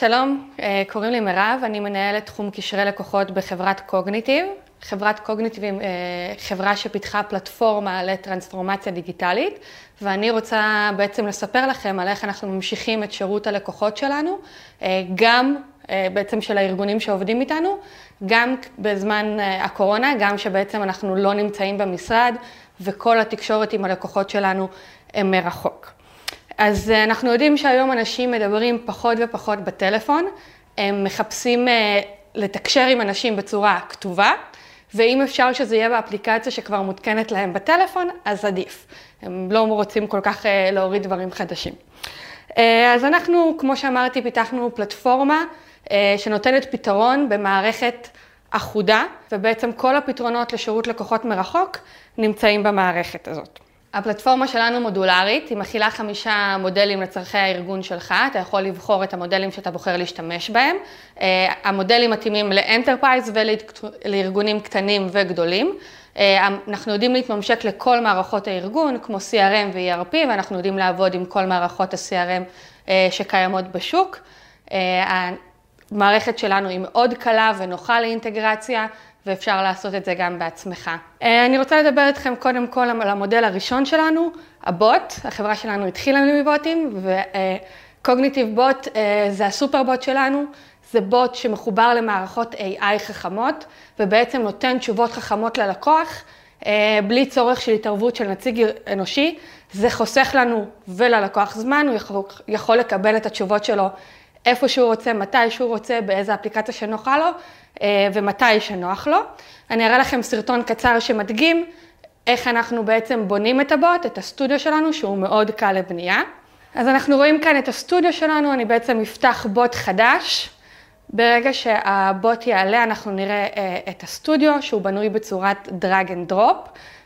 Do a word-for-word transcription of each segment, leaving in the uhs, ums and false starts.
שלום, קוראים לי מירב, אני מנהלת תחום קשרי לקוחות בחברת קוגניטיב. חברת קוגניטיב היא חברה שפיתחה פלטפורמה לטרנספורמציה דיגיטלית, ואני רוצה בעצם לספר לכם על איך אנחנו ממשיכים את שירות הלקוחות שלנו, גם בעצם של הארגונים שעובדים איתנו, גם בזמן הקורונה, גם שבעצם אנחנו לא נמצאים במשרד, וכל התקשורת עם הלקוחות שלנו הם מרחוק. אז אנחנו יודעים שהיום אנשים מדברים פחות ופחות בטלפון, הם מחפשים לתקשר עם אנשים בצורה כתובה, ואם אפשר שזה יהיה באפליקציה שכבר מותקנת להם בטלפון, אז עדיף. הם לא רוצים כל כך להוריד דברים חדשים. אז אנחנו, כמו שאמרתי, פיתחנו פלטפורמה שנותנת פתרון במערכת אחודה, ובעצם כל הפתרונות לשירות לקוחות מרחוק נמצאים במערכת הזאת. הפלטפורמה שלנו מודולרית, היא מכילה חמישה מודלים לצרכי הארגון שלך, אתה יכול לבחור את המודלים שאתה בוחר להשתמש בהם. המודלים מתאימים לאנטרפרייז ולארגונים קטנים וגדולים. אנחנו יודעים להתממשק לכל מערכות הארגון, כמו סי אר אם ו-אי אר פי, ואנחנו יודעים לעבוד עם כל מערכות ה-סי אר אם שקיימות בשוק. המערכת שלנו היא מאוד קלה ונוחה לאינטגרציה, ואפשר לעשות את זה גם בעצמך. אני רוצה לדבר איתכם קודם כל על המודל הראשון שלנו, הבוט. החברה שלנו התחילה מבוטים, וקוגניטיב בוט זה הסופר בוט שלנו. זה בוט שמחובר למערכות איי איי חכמות, ובעצם נותן תשובות חכמות ללקוח, בלי צורך של התערבות של נציג אנושי. זה חוסך לנו וללקוח זמן, הוא יכול, יכול לקבל את התשובות שלו איפה שהוא רוצה, מתי שהוא רוצה, באיזה אפליקציה שנוחה לו, ומתי שנוח לו. אני אראה לכם סרטון קצר שמדגים איך אנחנו בעצם בונים את הבוט, את הסטודיו שלנו, שהוא מאוד קל לבנייה. אז אנחנו רואים כאן את הסטודיו שלנו, אני בעצם אפתח בוט חדש. ברגע שהבוט יעלה, אנחנו נראה את הסטודיו, שהוא בנוי בצורת drag and drop.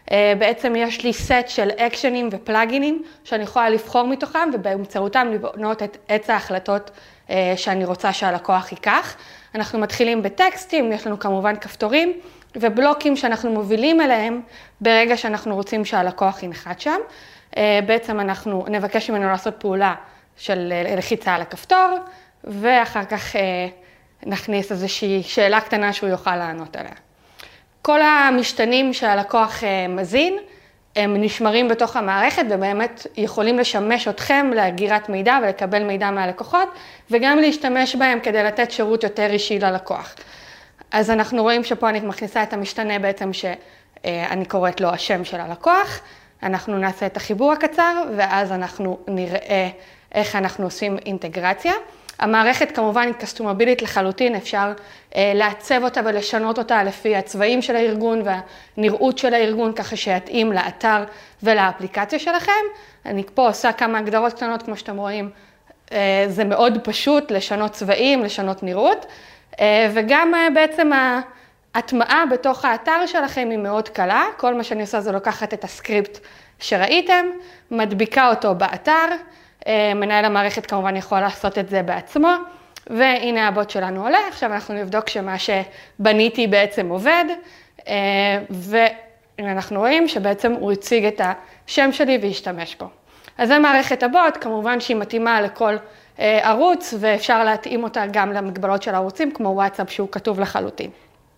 בעצם יש לי סט של אקשנים ופלאגינים, שאני יכולה לבחור מתוכם, ובאמצעותם לבנות את עץ ההחלטות שאני רוצה שהלקוח ייקח. אנחנו מתחילים בטקסטים, יש לנו כמובן כפתורים, ובלוקים שאנחנו מובילים אליהם ברגע שאנחנו רוצים שהלקוח ינחת שם. בעצם אנחנו נבקש ממנו לעשות פעולה של לחיצה על הכפתור, ואחר כך נכניס איזושהי שאלה קטנה שהוא יוכל לענות עליה. כל המשתנים שהלקוח מזין, הם נשמרים בתוך המערכת ובאמת יכולים לשמש אתכם להגירת מידע ולקבל מידע מהלקוחות, וגם להשתמש בהם כדי לתת שירות יותר אישי ללקוח. אז אנחנו רואים שפה אני מכניסה את המשתנה בעצם שאני קוראת לו השם של הלקוח, אנחנו נעשה את החיבור הקצר ואז אנחנו נראה איך אנחנו עושים אינטגרציה. המערכת כמובן היא קסטומבילית לחלוטין, אפשר אה, לעצב אותה ולשנות אותה לפי הצבעים של הארגון והנראות של הארגון, ככה שיתאים לאתר ולאפליקציה שלכם. אני פה עושה כמה הגדרות קטנות, כמו שאתם רואים, אה, זה מאוד פשוט לשנות צבעים, לשנות נראות, אה, וגם אה, בעצם ההטמעה בתוך האתר שלכם היא מאוד קלה. כל מה שאני עושה זה לוקחת את הסקריפט שראיתם, מדביקה אותו באתר, מנהל המערכת כמובן יכול לעשות את זה בעצמו, והנה הבוט שלנו עולה. עכשיו אנחנו נבדוק שמה שבניתי בעצם עובד, ואנחנו רואים שבעצם הוא הציג את השם שלי והשתמש בו. אז זה מערכת הבוט, כמובן שהיא מתאימה לכל ערוץ, ואפשר להתאים אותה גם למגבלות של הערוצים, כמו וואטסאפ שהוא כתוב לחלוטין.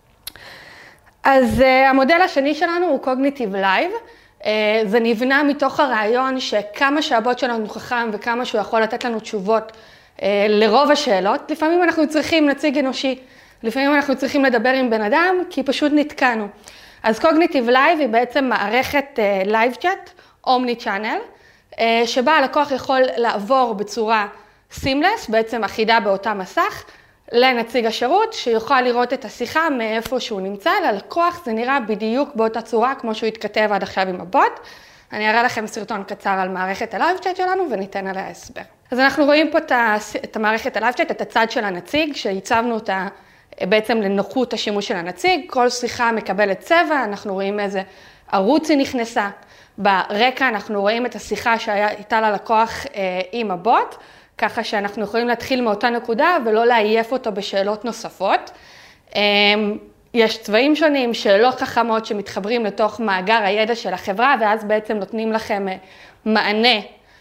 אז המודל השני שלנו הוא קוגניטיב לייב. זה נבנה מתוך הרעיון שכמה שהבוט שלנו חכם וכמה שהוא יכול לתת לנו תשובות לרוב השאלות, לפעמים אנחנו צריכים נציג אנושי, לפעמים אנחנו צריכים לדבר עם בן אדם כי פשוט נתקענו. אז קוגניטיב לייב היא בעצם מערכת לייב צ'אט, אומני צ'אנל, שבה הלקוח יכול לעבור בצורה סימלס, בעצם אחידה באותה מסך, לנציג השירות, שיוכל לראות את השיחה מאיפה שהוא נמצא. ללקוח זה נראה בדיוק באותה צורה כמו שהוא התכתב עד עכשיו עם הבוט. אני אראה לכם סרטון קצר על מערכת הלייב צ'אט שלנו וניתן עליה הסבר. אז אנחנו רואים פה את המערכת הלייב צ'אט, את הצד של הנציג, שהצבנו אותה בעצם לנוחות השימוש של הנציג. כל שיחה מקבלת צבע, אנחנו רואים איזה ערוץ היא נכנסה. ברקע אנחנו רואים את השיחה שהייתה ללקוח עם הבוט, ככה שאנחנו יכולים להתחיל מאותה נקודה ולא לעייף אותו בשאלות נוספות. יש צבעים שונים, שאלות חכמות שמתחברים לתוך מאגר הידע של החברה, ואז בעצם נותנים לכם מענה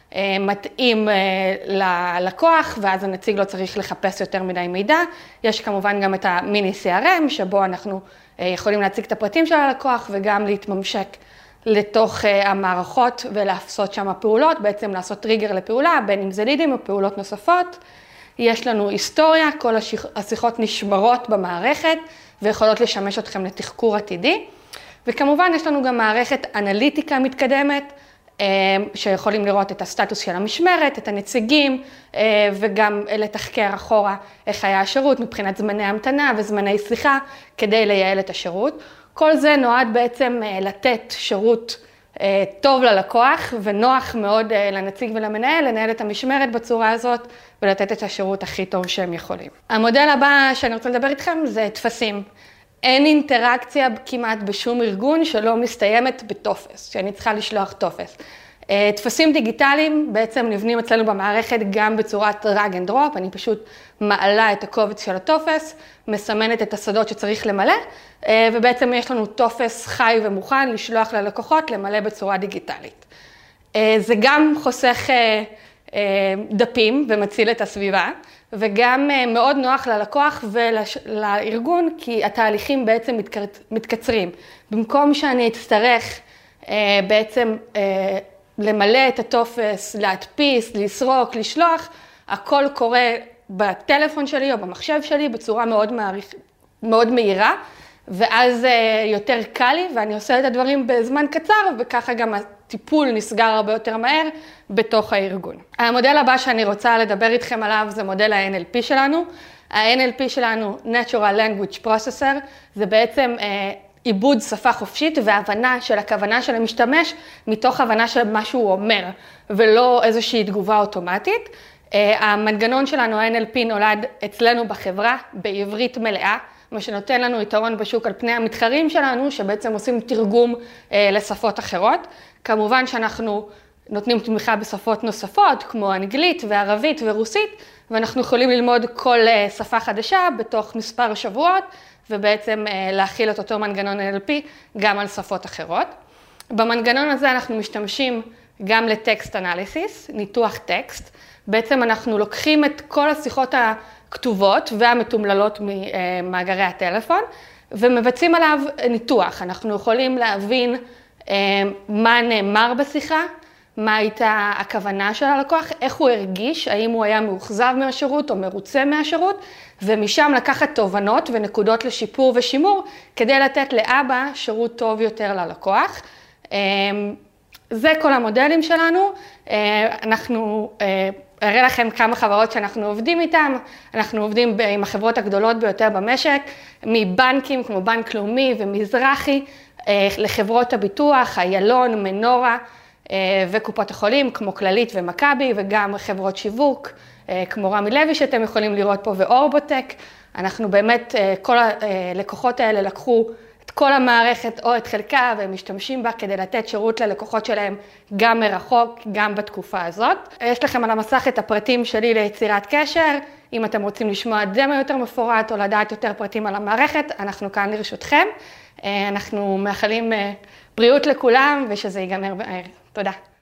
מתאים ללקוח, ואז הנציג לא צריך לחפש יותר מדי מידע. יש כמובן גם את המיני סי אר אם, שבו אנחנו יכולים להציג את הפרטים של הלקוח, וגם להתממשק לתוך המערכות ולעשות שם פעולות, בעצם לעשות טריגר לפעולה, בין אם זה לידים או פעולות נוספות. יש לנו היסטוריה, כל השיחות נשמרות במערכת, ויכולות לשמש אתכם לתחקור עתידי. וכמובן יש לנו גם מערכת אנליטיקה מתקדמת, שיכולים לראות את הסטטוס של המשמרת, את הנציגים, וגם לתחקר אחורה איך היה השירות מבחינת זמני המתנה וזמני שיחה, כדי לייעל את השירות. כל זה נועד בעצם לתת שירות טוב ללקוח, ונוח מאוד לנציג ולמנהל, לנהל את המשמרת בצורה הזאת, ולתת את השירות הכי טוב שהם יכולים. המודל הבא שאני רוצה לדבר איתכם זה תפסים. אין אינטראקציה כמעט בשום ארגון שלא מסתיימת בטופס, שאני צריכה לשלוח טופס. תפסים דיגיטליים בעצם נבנים אצלנו במערכת גם בצורת drag and drop, אני פשוט מעלה את הקובץ של הטופס, מסמנת את השדות שצריך למלא, ובעצם יש לנו טופס חי ומוכן לשלוח ללקוחות למלא בצורה דיגיטלית. זה גם חוסך דפים ומציל את הסביבה, וגם מאוד נוח ללקוח ולארגון, כי התהליכים בעצם מתקצרים. במקום שאני אצטרך בעצם למלא את הטופס, להדפיס, לסרוק, לשלוח, הכל קורה בטלפון שלי או במחשב שלי בצורה מאוד, מעריך, מאוד מהירה, ואז יותר קל לי, ואני עושה את הדברים בזמן קצר, וככה גם הטיפול נסגר הרבה יותר מהר בתוך הארגון. המודל הבא שאני רוצה לדבר איתכם עליו זה מודל ה-אן אל פי שלנו. ה-אן אל פי שלנו, Natural Language Processor, זה בעצם עיבוד שפה חופשית והבנה של הכוונה של המשתמש מתוך הבנה של מה שהוא אומר, ולא איזושהי תגובה אוטומטית. המנגנון שלנו, ה-אן אל פי, נולד אצלנו בחברה בעברית מלאה, מה שנותן לנו יתרון בשוק על פני המתחרים שלנו, שבעצם עושים תרגום לשפות אחרות. כמובן שאנחנו נותנים תמיכה בשפות נוספות, כמו אנגלית וערבית ורוסית, ואנחנו יכולים ללמוד כל שפה חדשה בתוך מספר שבועות, ובעצם להכיל את אותו מנגנון אן אל פי גם על שפות אחרות. במנגנון הזה אנחנו משתמשים גם לטקסט אנליסיס, ניתוח טקסט. בעצם אנחנו לוקחים את כל השיחות הכתובות והמתומללות ממאגרי הטלפון, ומבצעים עליו ניתוח. אנחנו יכולים להבין מה נאמר בשיחה, מה הייתה הכוונה של הלקוח, איך הוא הרגיש, האם הוא היה מאוכזב מהשירות או מרוצה מהשירות, ומשם לקחת תובנות ונקודות לשיפור ושימור, כדי לתת לאבא שירות טוב יותר ללקוח. זה כל המודלים שלנו. אנחנו אראה לכם כמה חברות שאנחנו עובדים איתן. אנחנו עובדים עם החברות הגדולות ביותר במשק, מבנקים כמו בנק לאומי ומזרחי, לחברות הביטוח, איילון, מנורה, וקופות החולים כמו כללית ומכבי, וגם חברות שיווק כמו רמי לוי שאתם יכולים לראות פה, ואורבוטק. אנחנו באמת, כל הלקוחות האלה לקחו את כל המערכת או את חלקה, והם משתמשים בה כדי לתת שירות ללקוחות שלהם גם מרחוק, גם בתקופה הזאת. יש לכם על המסך את הפרטים שלי ליצירת קשר. אם אתם רוצים לשמוע דמו יותר מפורט או לדעת יותר פרטים על המערכת, אנחנו כאן לרשותכם. אנחנו מאחלים בריאות לכולם ושזה ייגמר מהר. תודה.